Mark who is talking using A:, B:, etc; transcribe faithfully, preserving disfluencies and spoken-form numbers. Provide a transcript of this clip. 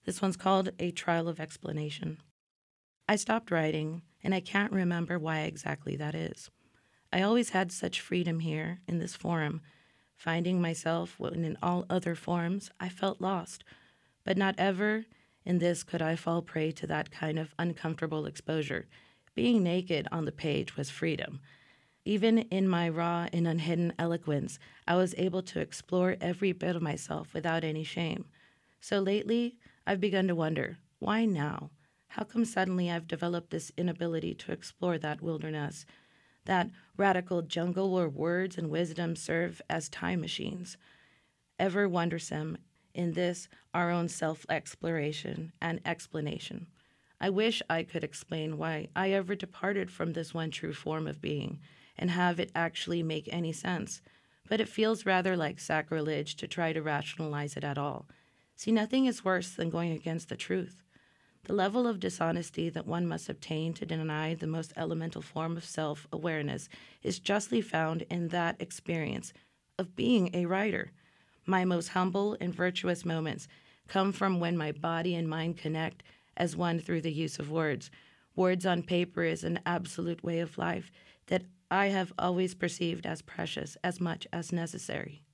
A: This one's called A Trial of Explanation. I stopped writing, and I can't remember why exactly that is. I always had such freedom here in this forum, finding myself when in all other forums I felt lost, but not ever in this could I fall prey to that kind of uncomfortable exposure. Being naked on the page was freedom. Even in my raw and unhidden eloquence, I was able to explore every bit of myself without any shame. So lately, I've begun to wonder, why now? How come suddenly I've developed this inability to explore that wilderness, that radical jungle where words and wisdom serve as time machines? Ever wondersome in this our own self-exploration and explanation. I wish I could explain why I ever departed from this one true form of being and have it actually make any sense, but it feels rather like sacrilege to try to rationalize it at all. See, nothing is worse than going against the truth. The level of dishonesty that one must obtain to deny the most elemental form of self-awareness is justly found in that experience of being a writer. My most humble and virtuous moments come from when my body and mind connect as one through the use of words. Words on paper is an absolute way of life that I have always perceived as precious as much as necessary.